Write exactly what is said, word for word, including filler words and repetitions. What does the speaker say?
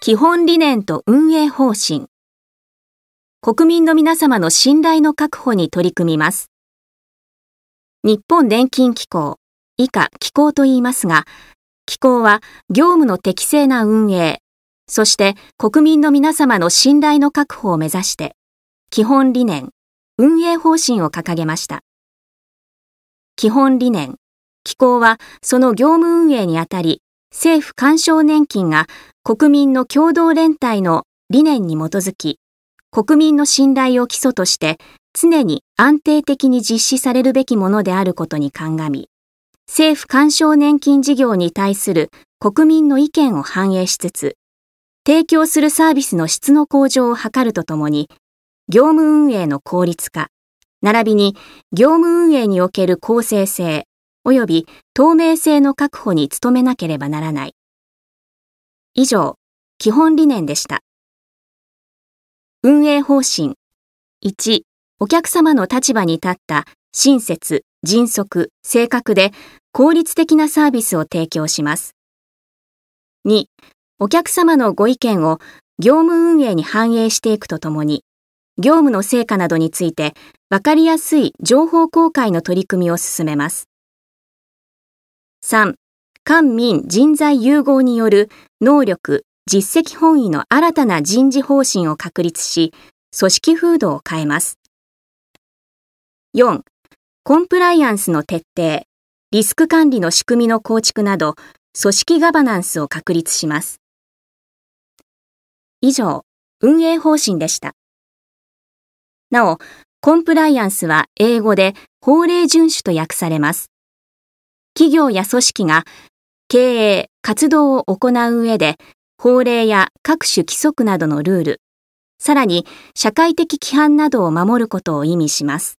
基本理念と運営方針。国民の皆様の信頼の確保に取り組みます。日本年金機構、以下機構と言いますが、機構は業務の適正な運営、そして国民の皆様の信頼の確保を目指して、基本理念、運営方針を掲げました。基本理念、機構はその業務運営にあたり、政府干渉年金が国民の共同連帯の理念に基づき、国民の信頼を基礎として常に安定的に実施されるべきものであることに鑑み、政府干渉年金事業に対する国民の意見を反映しつつ、提供するサービスの質の向上を図るとともに、業務運営の効率化、並びに業務運営における公正性及び透明性の確保に努めなければならない。以上、基本理念でした。運営方針。いち、お客様の立場に立った親切、迅速、正確で効率的なサービスを提供します。に、お客様のご意見を業務運営に反映していくとともに、業務の成果などについて分かりやすい情報公開の取り組みを進めます。さん、官民人材融合による能力、実績本位の新たな人事方針を確立し、組織風土を変えます。よん、コンプライアンスの徹底、リスク管理の仕組みの構築など、組織ガバナンスを確立します。以上、運営方針でした。なお、コンプライアンスは英語で法令遵守と訳されます。企業や組織が経営、活動を行う上で、法令や各種規則などのルール、さらに社会的規範などを守ることを意味します。